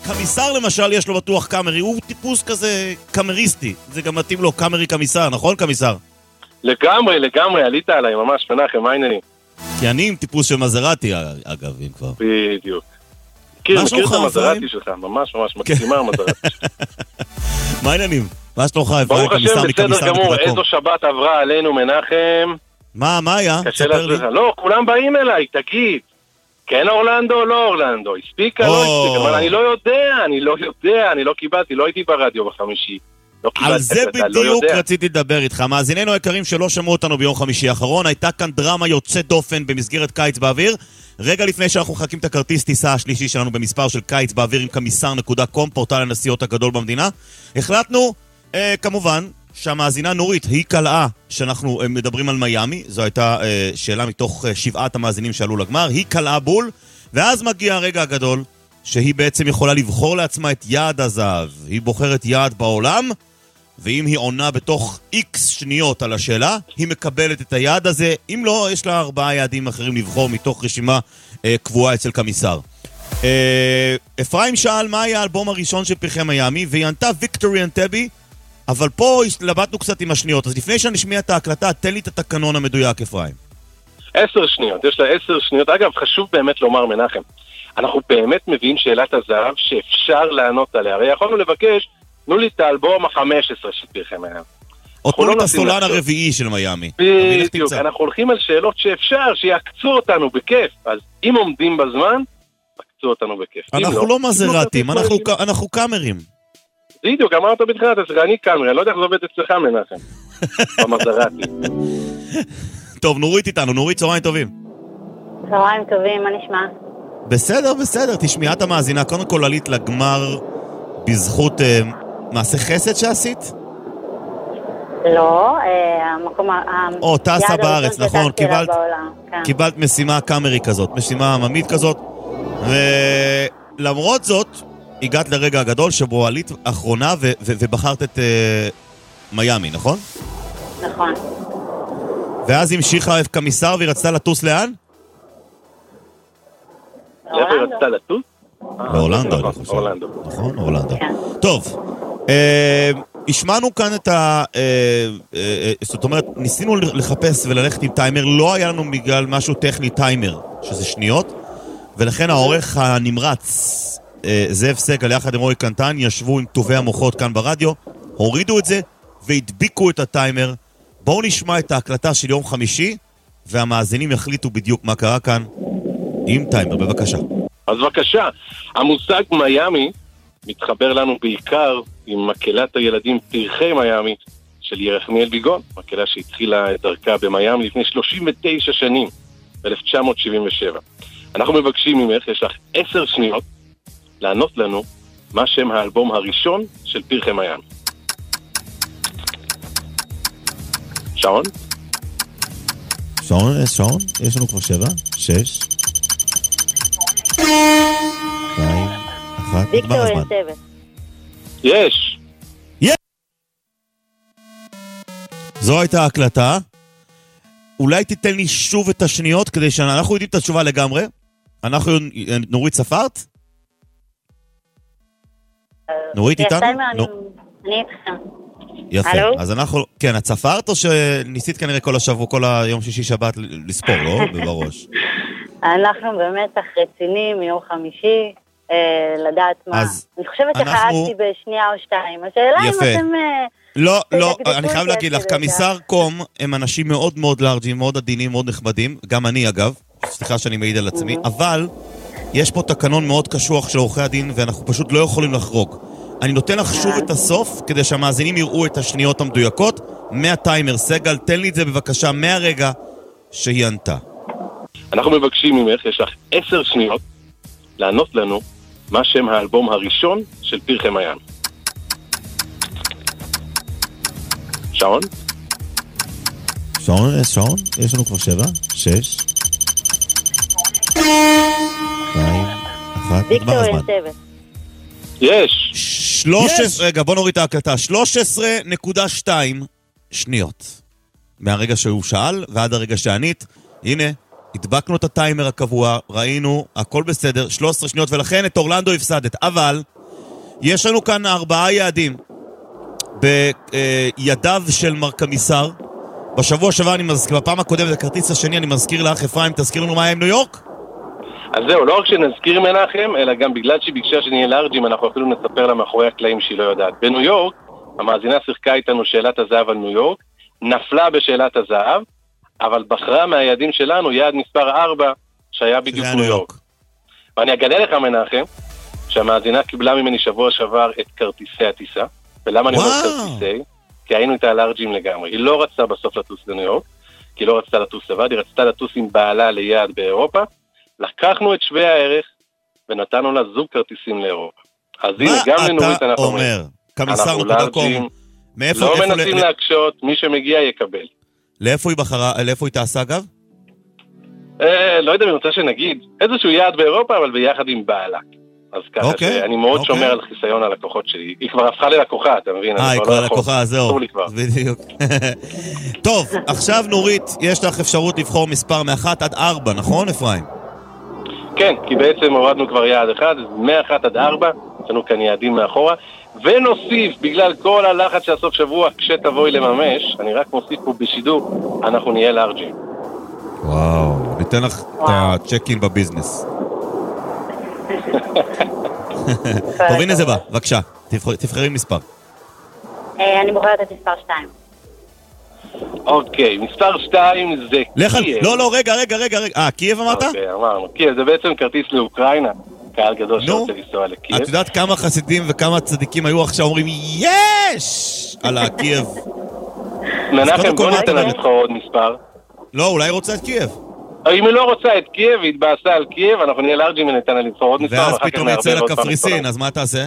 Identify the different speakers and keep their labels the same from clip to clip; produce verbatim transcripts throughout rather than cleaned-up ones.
Speaker 1: קמיסר למשל יש לו בטוח קאמרי, הוא טיפוס כזה קאמריסטי, זה גם מתאים לו קאמרי קמיסר, נכון קמיסר?
Speaker 2: לגמרי, לגמרי, עלית עליי ממש, מנחם, מה העניינים?
Speaker 1: כי אני עם טיפוס של מזרטי, אגב, אם כבר.
Speaker 2: בדיוק. מכיר, מכיר את המזרטי שלך, ממש ממש מקסימה המזרטי.
Speaker 1: מה העניינים? מה שלומך?
Speaker 2: ברוך השם, בסדר גמור, איזו שבת עברה עלינו מנחם.
Speaker 1: מה, מה היה?
Speaker 2: ספר לי. לא, כולם באים אליי, תגיד. כן אורלנדו או לא אורלנדו? הספיקה, לא הספיקה, אבל אני לא יודע, אני לא יודע, אני לא קיבלתי, לא הייתי ברדיו בחמישי.
Speaker 1: על זה בדיוק רציתי לדבר איתך. מאזיננו היקרים שלא שמעו אותנו ביום חמישי האחרון, הייתה כאן דרמה יוצאת דופן במסגרת קיץ באוויר. רגע לפני שאנחנו מחכים את הכרטיס טיסה השלישי שלנו במספר של קיץ באוויר עם קמיסר נקודה קום, פורטל הנסיעות הגדול במדינה, החלטנו אה, כמובן שהמאזינה נורית היא קלעה שאנחנו אה, מדברים על מיימי. זו הייתה אה, שאלה מתוך אה, שבעת המאזינים שעלו לגמר. היא קלעה בול, ואז מגיע הרגע הגדול שהיא בעצם יכולה לבחור לעצמה את יעד הזהב. היא בוחרת יעד בעולם, ואם היא עונה בתוך איקס שניות על השאלה, היא מקבלת את היעד הזה. אם לא, יש לה ארבעה יעדים אחרים לבחור מתוך רשימה אה, קבועה אצל קמיסר. אה, אפרים שאל מה היה האלבום הראשון של פרחי מיימי, והיא ענתה ויקטורי אנטבי, אבל פה השתלבטנו קצת עם השניות. אז לפני שנשמיע את ההקלטה, תן לי את התקנון המדויק, אפרים.
Speaker 2: עשר שניות, יש לה עשר שניות. אגב, חשוב באמת לומר, מנחם, אנחנו באמת מביאים שאלת הזהב שאפשר לענות עליה. הרי יכולנו לבקש, תנו לי את האלבום ה-חמש עשרה של פרחי מיימי.
Speaker 1: או תנו לי את הסולן הרביעי של מיימי.
Speaker 2: בדיוק, אנחנו הולכים על שאלות שאפשר, שיעקצו אותנו בכיף. אז אם עומדים בזמן, תקצו אותנו בכיף.
Speaker 1: אנחנו לא מזרטים, אנחנו קאמרים.
Speaker 2: בדיוק, אמרת בתחילת, אני קאמרי, אני לא יודע איך זה עובד אצלך, מנחם. במזרטי.
Speaker 1: טוב, נורית איתנו, נורית, צהריים טובים.
Speaker 3: צהריים טובים, מה נשמע?
Speaker 1: בסדר, בסדר, תשמעי את המאזינה, קודם כל עלית לגמר בזכות אה, מעשה חסד שעשית?
Speaker 3: לא, אה, המקום...
Speaker 1: או, טסה בארץ, נכון, קיבלת,
Speaker 3: כן.
Speaker 1: קיבלת משימה קאמרי כזאת, משימה עממית כזאת, ולמרות זאת, הגעת לרגע הגדול שבו עלית אחרונה ו- ו- ובחרת את אה, מיימי, נכון?
Speaker 3: נכון.
Speaker 1: ואז המשיכה קמיסר והיא רצתה לטוס לאן?
Speaker 2: איפה היא רצתה לטוס?
Speaker 1: באורלנדו, אני חושב. נכון, אורלנדו. טוב, השמענו כאן את ה... זאת אומרת, ניסינו לחפש וללכת עם טיימר, לא היה לנו בגלל משהו טכני טיימר, שזה שניות, ולכן העורך הנמרץ, זאב סגל יחד עם רועי קנטן, ישבו עם טובי המוחות כאן ברדיו, הורידו את זה והדביקו את הטיימר. בואו נשמע את ההקלטה של יום חמישי, והמאזינים יחליטו בדיוק מה קרה כאן עם טיימר, בבקשה.
Speaker 2: אז בבקשה, המושג מיימי מתחבר לנו בעיקר עם מקהלת הילדים פרחי מיימי של ירחמיאל ביגון, מקהלה שהתחילה את דרכה במיימי לפני שלושים ותשע שנים, ב-אלף תשע מאות שבעים ושבע. אנחנו מבקשים ממך, יש לך עשר שניות, לענות לנו מה שם האלבום הראשון של פרחי מיימי. שעון?
Speaker 1: שעון, שעון? יש לנו כבר שבע, שש, שתיים, אחת, נגמר הזמן.
Speaker 2: יש!
Speaker 1: יש! זו הייתה ההקלטה. אולי תיתן לי שוב את השניות כדי שאנחנו יודעים את התשובה לגמרי. אנחנו, נורית, ספרת? נורית איתנו?
Speaker 3: אני איתכם.
Speaker 1: יפה, אז אנחנו, כן, את ספרת או שניסית כנראה כל השבוע, כל היום שישי שבת לספור, לא? בראש.
Speaker 3: אנחנו במתח רציני מיום חמישי, לדעת מה. אני חושבת שחייתי בשנייה או שתיים. השאלה אם אתם...
Speaker 1: לא, לא, אני חייב להגיד לך, קמיסר קום הם אנשים מאוד מאוד לארג'ים, מאוד עדינים, מאוד נכבדים, גם אני אגב, סליחה שאני מעיד על עצמי, אבל יש פה תקנון מאוד קשוח של עורכי הדין, ואנחנו פשוט לא יכולים לחרוג. אני נותן לך שוב את הסוף, כדי שהמאזינים יראו את השניות המדויקות, מהטיימר. סגל, תן לי את זה בבקשה, מהרגע שהיא ענתה.
Speaker 2: אנחנו מבקשים ממך, יש לך עשר שניות, לענות לנו מה שם האלבום הראשון של פרחי מיימי. שעון?
Speaker 1: שעון, שעון? יש לנו כבר שבע, שש, שתיים, אחת, נגמר הזמן.
Speaker 2: יש!
Speaker 1: שלוש עשרה, רגע, בוא נוריד את ההקלטה. שלוש עשרה נקודה שתיים שניות. מהרגע שהוא שאל ועד הרגע שענית. הנה, הדבקנו את הטיימר הקבוע, ראינו, הכל בסדר, שלוש עשרה שניות, ולכן את אורלנדו הפסדת. אבל יש לנו כאן ארבעה יעדים בידיו של מר קמיסר. בשבוע שעבר אני מזכיר, בפעם הקודמת, הכרטיס השני, אני מזכיר לך, אפרים, תזכיר לנו מה היה עם ניו יורק?
Speaker 2: אז זהו, לא רק שנזכיר מנחם, אלא גם בגלל שהיא ביקשה שנהיה לארג'ים, אנחנו אפילו נספר לה מאחורי הקלעים שהיא לא יודעת. בניו יורק, המאזינה שיחקה איתנו שאלת הזהב על ניו יורק, נפלה בשאלת הזהב, אבל בחרה מהיעדים שלנו יעד מספר ארבע, שהיה בדיוק ניו יורק. ואני אגלה לך מנחם, שהמאזינה קיבלה ממני שבוע שעבר את כרטיסי הטיסה. ולמה אני אומר כרטיסי? כי היינו איתה לארג'ים לגמרי. היא לא רצתה בסוף לטוס לניו יורק, כי היא לא רצתה לטוס לבד, היא רצתה לטוס עם בעלה ליעד באירופה. לקחנו את שווה הערך ונתנו לה זוג כרטיסים לאירופה. אז הנה, גם לנורית אנחנו
Speaker 1: אומר, קמיסר נקודה קום,
Speaker 2: לא מנסים להקשות, מי שמגיע יקבל.
Speaker 1: לאיפה היא בחרה, לאיפה היא תעשה אגב?
Speaker 2: לא יודע, אני רוצה שנגיד, איזשהו יעד באירופה, אבל ביחד עם בעלה. אז ככה שאני מאוד שומר על חיסיון הלקוחות שלי. היא כבר הפכה ללקוחה, אתה מבין?
Speaker 1: אה, היא כבר לקוחה, זהו. בדיוק. טוב, עכשיו נורית, יש לך אפשרות לבחור מספר מאחת עד ארבע, נכון אפרים?
Speaker 2: כן, כי בעצם הורדנו כבר יעד אחד, אז מאחת עד ארבע, יש לנו כאן יעדים מאחורה, ונוסיף, בגלל כל הלחץ של הסוף שבוע, כשתבואי לממש, אני רק מוסיף פה בשידור, אנחנו נהיה לארג'ים.
Speaker 1: וואו, ניתן לך את הצ'קין בביזנס. טוב, הנה זה בא, בבקשה, תבחרי מספר.
Speaker 3: אני בוחרת את מספר שתיים.
Speaker 2: אוקיי, מספר שתיים זה קייב.
Speaker 1: לא, לא, רגע, רגע, רגע, אה, קייב אמרת?
Speaker 2: אוקיי, אמרנו, קייב זה בעצם כרטיס לאוקראינה, קהל גדול שרוצה לנסוע לקייב.
Speaker 1: את יודעת כמה חסידים וכמה צדיקים היו עכשיו אומרים יש על הקייב?
Speaker 2: מנחם, בוא ניתן לה לבחור עוד מספר.
Speaker 1: לא, אולי רוצה את קייב.
Speaker 2: אם היא לא רוצה את קייב, היא התבאסה על קייב, אנחנו נהיה לארג'ים וניתן לה לבחור עוד מספר.
Speaker 1: ואז פתאום יצא לקפריסין, אז מה תעשה?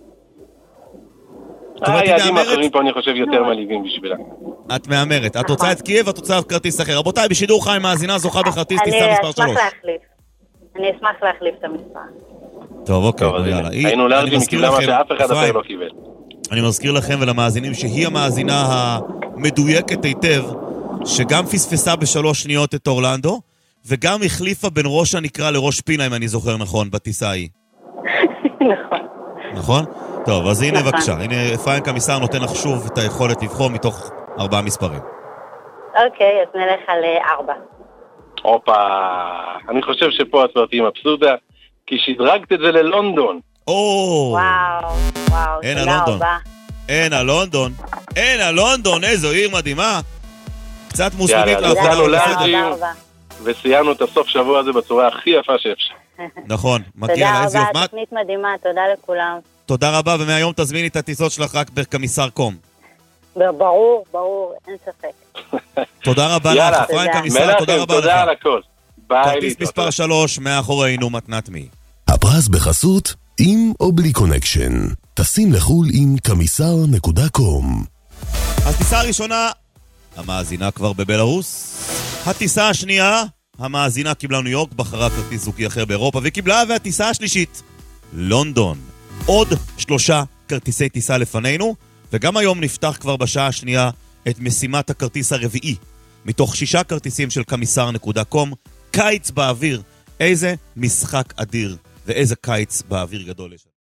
Speaker 2: היעדים האחרים פה אני חושב יותר מלהיבים בשבילה.
Speaker 1: את מאמרת. את רוצה את קייב, את רוצה כרטיס אחר. רבותיי, בשידור חי מאזינה זוכה בכרטיס טיסה מספר שלוש.
Speaker 3: אני אשמח להחליף. אני אשמח להחליף את המספר.
Speaker 1: טוב, אוקיי, יאללה.
Speaker 2: היינו לארג'ים, קיבלה מה שאף אחד אחר לא קיבל.
Speaker 1: אני מזכיר לכם ולמאזינים שהיא המאזינה המדויקת היטב, שגם פספסה בשלוש שניות את אורלנדו, וגם החליפה בין ראש הנקרא לראש פינה, אם אני זוכר נכון, בטיסה ההיא.
Speaker 3: נכון.
Speaker 1: נכון? טוב, אז הנה בבקשה. הנה אפרים קמיסר נותן לך שוב את היכולת לבחור מתוך ארבעה מספרים.
Speaker 3: אוקיי, אז נלך על ארבע.
Speaker 2: אופה, אני חושב שפה את תהיי מבסוטה, כי שדרגת את זה ללונדון.
Speaker 1: או!
Speaker 3: וואו, וואו, תודה רבה.
Speaker 1: אין הלונדון. אין הלונדון, איזו עיר מדהימה. קצת מוסלמית
Speaker 2: לאחרונה. וסיימנו את הסוף שבוע הזה בצורה הכי יפה שאפשר.
Speaker 1: נכון,
Speaker 3: מגיע לה איזה יופי. תודה רבה, תוכנית מדהימה, תודה לכולם.
Speaker 1: תודה רבה, ומהיום תזמיני את הטיסות שלך רק בקמיסר קום.
Speaker 3: ברור, ברור, אין ספק.
Speaker 1: תודה רבה לך, אפרים קמיסר, תודה רבה לך.
Speaker 2: תודה על הכל.
Speaker 1: כרטיס מספר שלוש, מאחורינו מתנת מי.
Speaker 4: הפרס בחסות, עם או בלי קונקשן. טסים לחול עם קמיסר נקודה קום.
Speaker 1: הטיסה הראשונה, המאזינה כבר בבלרוס. הטיסה השנייה, המאזינה קיבלה ניו יורק, בחרה כרטיס זוגי אחר באירופה, וקיבלה, והטיסה השלישית, לונדון. עוד שלושה כרטיסי טיסה לפנינו, וגם היום נפתח כבר בשעה השנייה את משימת הכרטיס הרביעי, מתוך שישה כרטיסים של קמיסר נקודה קום, קיץ באוויר. איזה משחק אדיר, ואיזה קיץ באוויר גדול יש.